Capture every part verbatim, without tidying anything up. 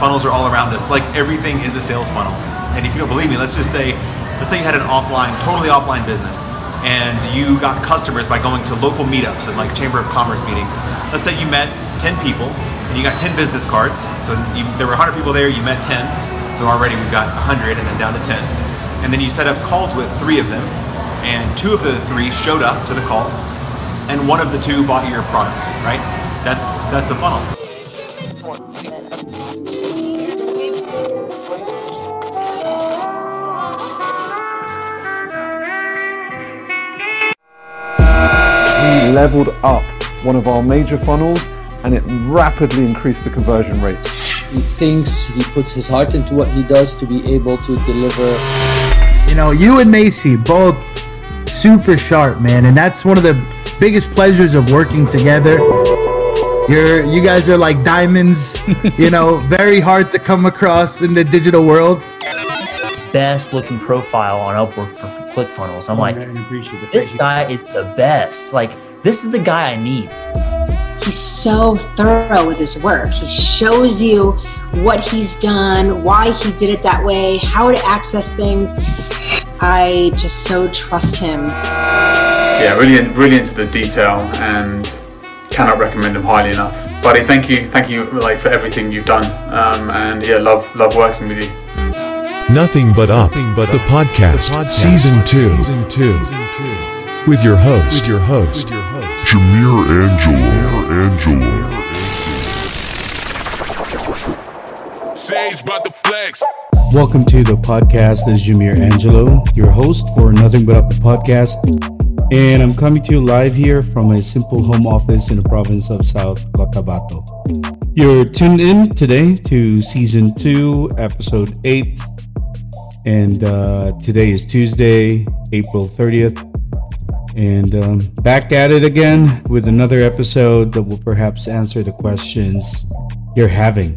funnels are all around us. Like everything is a sales funnel. And if you don't believe me, let's just say, let's say you had an offline, totally offline business, and you got customers by going to local meetups and like Chamber of Commerce meetings. Let's say you met ten people and you got ten business cards. So you, there were one hundred people there, you met ten. So already we've got one hundred and then down to ten. And then you set up calls with three of them, and two of the three showed up to the call, and one of the two bought your product, right? That's that's a funnel. We leveled up one of our major funnels, and it rapidly increased the conversion rate. He thinks, he puts his heart into what he does to be able to deliver. You know, you and Macy, both super sharp, man, and that's one of the biggest pleasures of working together. You're, you guys are like diamonds, you know, very hard to come across in the digital world. Best looking profile on Upwork for ClickFunnels. I'm like, this guy is the best. Like, this is the guy I need. He's so thorough with his work. He shows you what he's done, why he did it that way, how to access things. I just so trust him. Yeah, really, really into the detail, and cannot recommend him highly enough. Buddy, thank you, thank you, like for everything you've done, um, and yeah, love, love working with you. Nothing But Up, Nothing but the, up. Podcast, the podcast, season two, season two, with your host, with your host, with your host. Jameer Angelo. Angelo. Welcome to the podcast. This is Jameer Angelo, your host for Nothing But Up the podcast. And I'm coming to you live here from a simple home office in the province of South Cotabato. You're tuned in today to season two, episode eight. And uh, today is Tuesday, April thirtieth. And um, back at it again with another episode that will perhaps answer the questions you're having.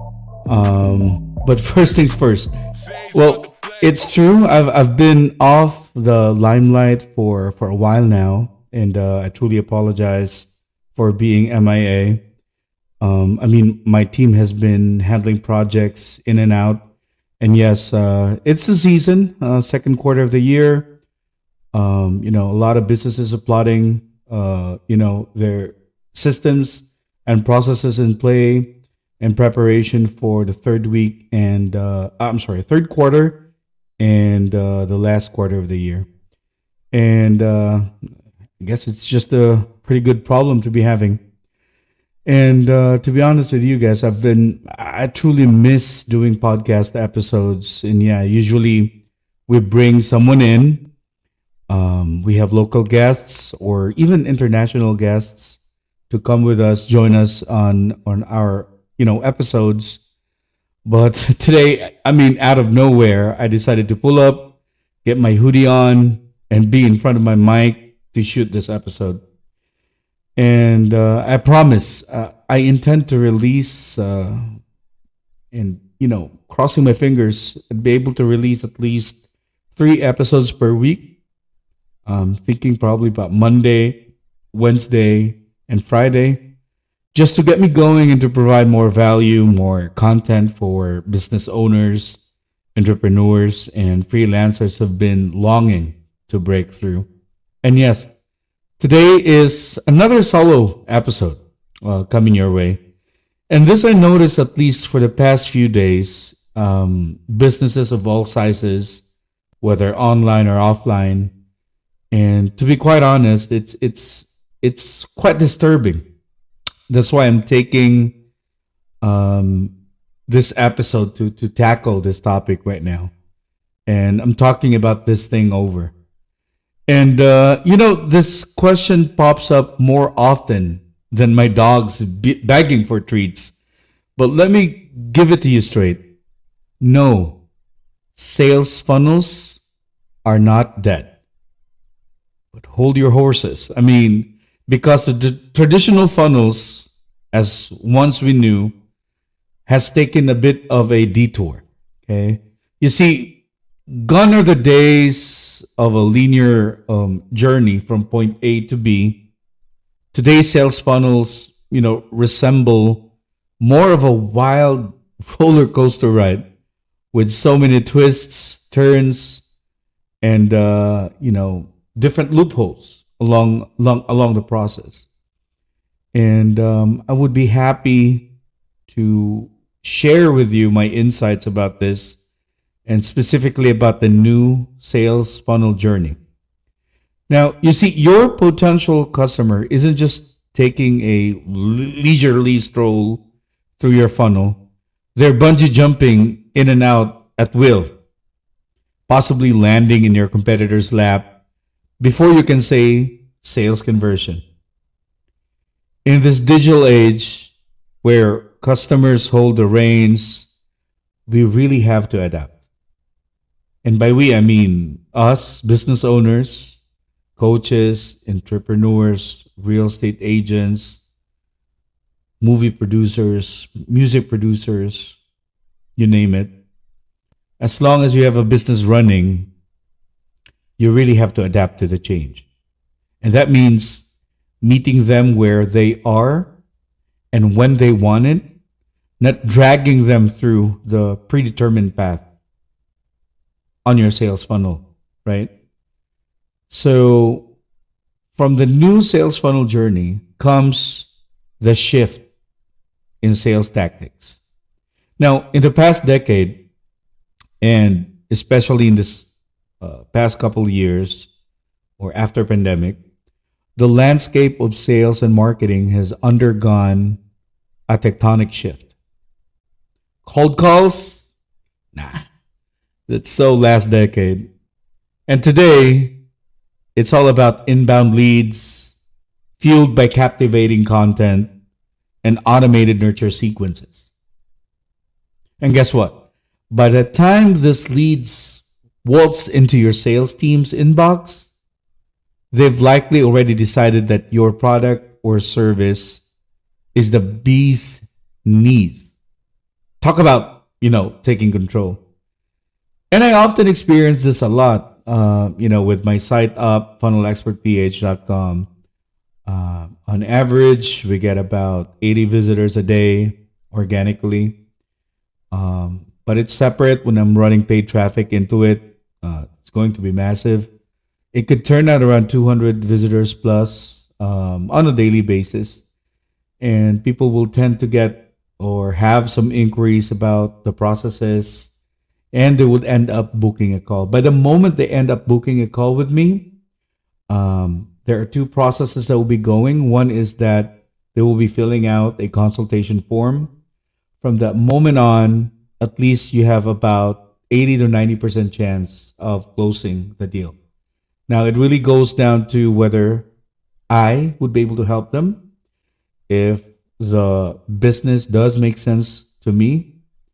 Um, but first things first. Well, it's true. I've I've been off the limelight for, for a while now, and uh, I truly apologize for being M I A. Um, I mean, my team has been handling projects in and out, and yes, uh, it's the season, uh, second quarter of the year. Um, you know, a lot of businesses are plotting, uh, you know, their systems and processes in play in preparation for the third week and, uh, I'm sorry, third quarter and uh, the last quarter of the year. And uh, I guess it's just a pretty good problem to be having. And uh, to be honest with you guys, I've been, I truly miss doing podcast episodes. And yeah, usually we bring someone in. Um, we have local guests or even international guests to come with us, join us on, on our, you know, episodes. But today, I mean, out of nowhere, I decided to pull up, get my hoodie on, and be in front of my mic to shoot this episode. And uh, I promise, uh, I intend to release, uh, and, you know, crossing my fingers, and be able to release at least three episodes per week. Um, thinking probably about Monday, Wednesday, and Friday, just to get me going and to provide more value, more content for business owners, entrepreneurs, and freelancers who've been longing to break through. And yes, today is another solo episode uh, coming your way. And this I noticed, at least for the past few days, um, businesses of all sizes, whether online or offline. And to be quite honest, it's it's it's quite disturbing. That's why I'm taking um, this episode to to tackle this topic right now, and I'm talking about this thing over. And uh, you know, this question pops up more often than my dogs be- begging for treats. But let me give it to you straight. No, sales funnels are not dead. But hold your horses. I mean, because the d- traditional funnels, as once we knew, has taken a bit of a detour. Okay, you see, gone are the days of a linear um, journey from point A to B. Today's sales funnels, you know, resemble more of a wild roller coaster ride with so many twists, turns, and uh, you know, different loopholes along along along the process. And um, I would be happy to share with you my insights about this, and specifically about the new sales funnel journey. Now, you see, your potential customer isn't just taking a leisurely stroll through your funnel. They're bungee jumping in and out at will, possibly landing in your competitor's lap before you can say sales conversion. In this digital age where customers hold the reins, we really have to adapt. And by we, I mean us, business owners, coaches, entrepreneurs, real estate agents, movie producers, music producers, you name it. As long as you have a business running, you really have to adapt to the change. And that means meeting them where they are and when they want it, not dragging them through the predetermined path on your sales funnel, right? So from the new sales funnel journey comes the shift in sales tactics. Now, in the past decade, and especially in this uh, past couple of years or after pandemic, the landscape of sales and marketing has undergone a tectonic shift. Cold calls? Nah, that's so last decade. And today, it's all about inbound leads, fueled by captivating content and automated nurture sequences. And guess what? By the time this leads waltz into your sales team's inbox, they've likely already decided that your product or service is the bee's knees. Talk about, you know, taking control. And I often experience this a lot, uh, you know, with my site up, funnel expert p h dot com. Uh, on average, we get about eighty visitors a day organically. Um, but it's separate when I'm running paid traffic into it. Uh, it's going to be massive. It could turn out around two hundred visitors plus um, on a daily basis. And people will tend to get or have some inquiries about the processes, and they would end up booking a call. By the moment they end up booking a call with me, um, there are two processes that will be going. One is that they will be filling out a consultation form. From that moment on, at least you have about eighty to ninety percent chance of closing the deal. Now, it really goes down to whether I would be able to help them, if the business does make sense to me,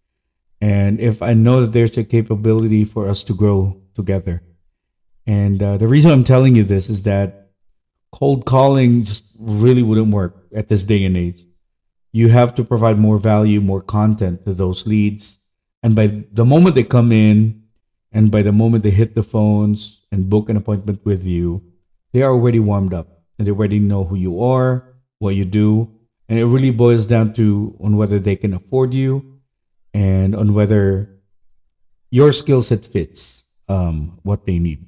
and if I know that there's a capability for us to grow together. And uh, the reason I'm telling you this is that cold calling just really wouldn't work at this day and age. You have to provide more value, more content to those leads. And by the moment they come in, and by the moment they hit the phones and book an appointment with you, they are already warmed up and they already know who you are, what you do. And it really boils down to on whether they can afford you and on whether your skill set fits um, what they need.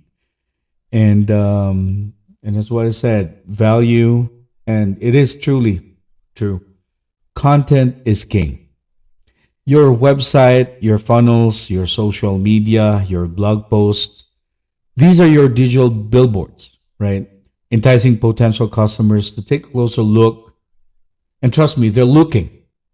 And um, and that's what I said, value, and it is truly true. Content is king. Your website, your funnels, your social media, your blog posts, these are your digital billboards, right? Enticing potential customers to take a closer look. And trust me, they're looking.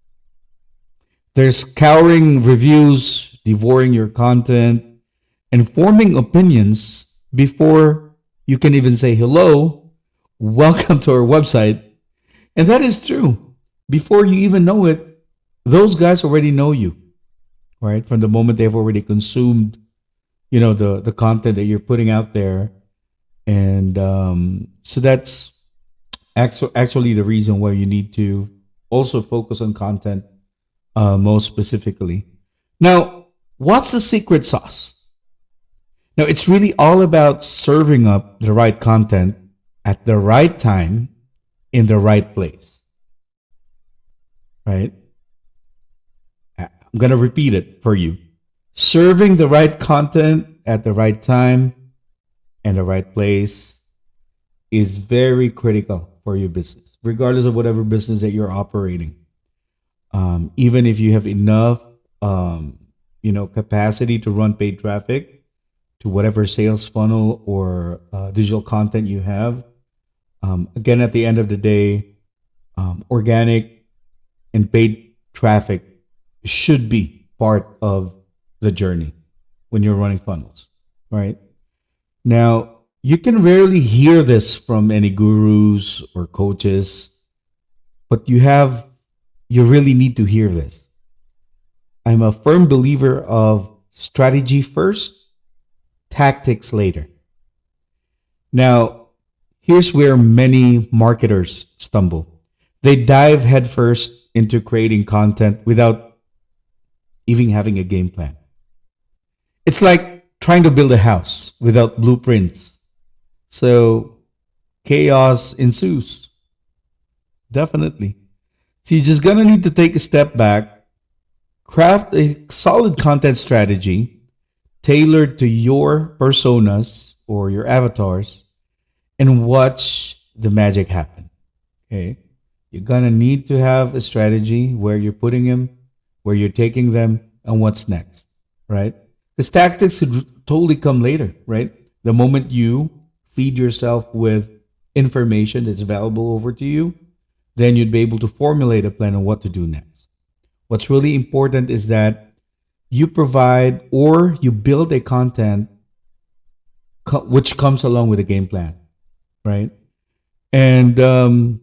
They're scouring reviews, devouring your content, and forming opinions before you can even say hello, welcome to our website. And that is true. Before you even know it, those guys already know you, right? From the moment they've already consumed, you know, the, the content that you're putting out there. And um, so that's actually the reason why you need to also focus on content uh, most specifically. Now, what's the secret sauce? Now, it's really all about serving up the right content at the right time in the right place, right? I'm going to repeat it for you. Serving the right content at the right time and the right place is very critical for your business, regardless of whatever business that you're operating. Um, even if you have enough, um, you know, capacity to run paid traffic to whatever sales funnel or uh, digital content you have. Um, again, at the end of the day, um, organic and paid traffic should be part of the journey when you're running funnels, right? Now, you can rarely hear this from any gurus or coaches, but you have, you really need to hear this. I'm a firm believer of strategy first, tactics later. Now, here's where many marketers stumble. They dive headfirst into creating content without even having a game plan. It's like trying to build a house without blueprints. So chaos ensues. Definitely. So you're just gonna need to take a step back, craft a solid content strategy tailored to your personas or your avatars, and watch the magic happen. Okay? You're gonna need to have a strategy where you're putting them, where you're taking them, and what's next, right? Because tactics could totally come later, right? The moment you feed yourself with information that's valuable over to you, then you'd be able to formulate a plan on what to do next. What's really important is that you provide or you build a content co- which comes along with a game plan, right? And um,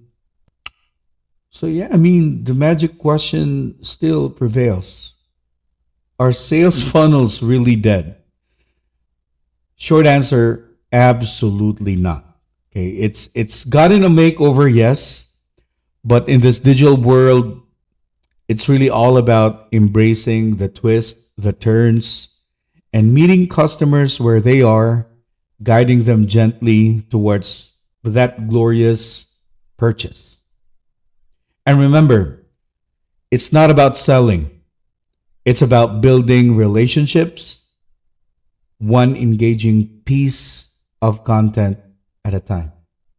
so, yeah, I mean, the magic question still prevails. Are sales funnels really dead? Short answer, absolutely not. Okay, it's it's gotten a makeover, yes, but in this digital world, it's really all about embracing the twists, the turns, and meeting customers where they are, guiding them gently towards that glorious purchase. And remember, it's not about selling. It's about building relationships, one engaging piece of content at a time.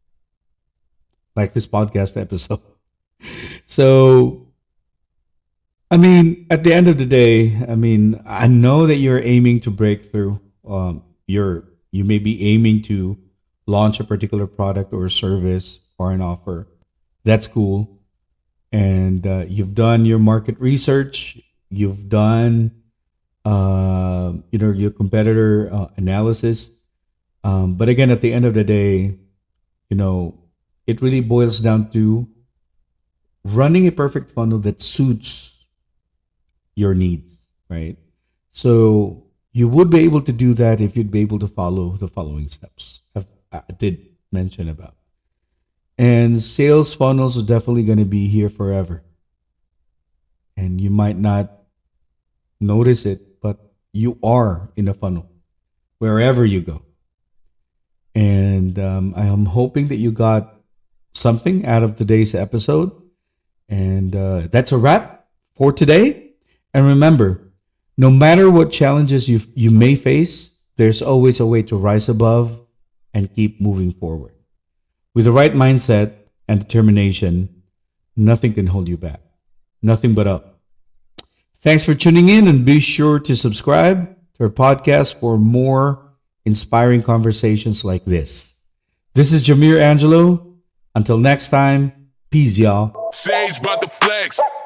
Like this podcast episode. So, I mean, at the end of the day, I mean, I know that you're aiming to break through. Um, you're, you may be aiming to launch a particular product or service or an offer. That's cool. And uh, you've done your market research. You've done, uh, you know, your competitor uh, analysis. Um, but again, at the end of the day, you know, it really boils down to running a perfect funnel that suits your needs, right? So you would be able to do that if you'd be able to follow the following steps I did mention about. And sales funnels are definitely going to be here forever. And you might not notice it, but you are in a funnel wherever you go. And um, I am hoping that you got something out of today's episode. And uh, that's a wrap for today. And remember, no matter what challenges you you may face, there's always a way to rise above and keep moving forward. With the right mindset and determination, nothing can hold you back. Nothing but up. Thanks for tuning in, and be sure to subscribe to our podcast for more inspiring conversations like this. This is Jamir Angelo. Until next time, peace, y'all. Sage about the flex.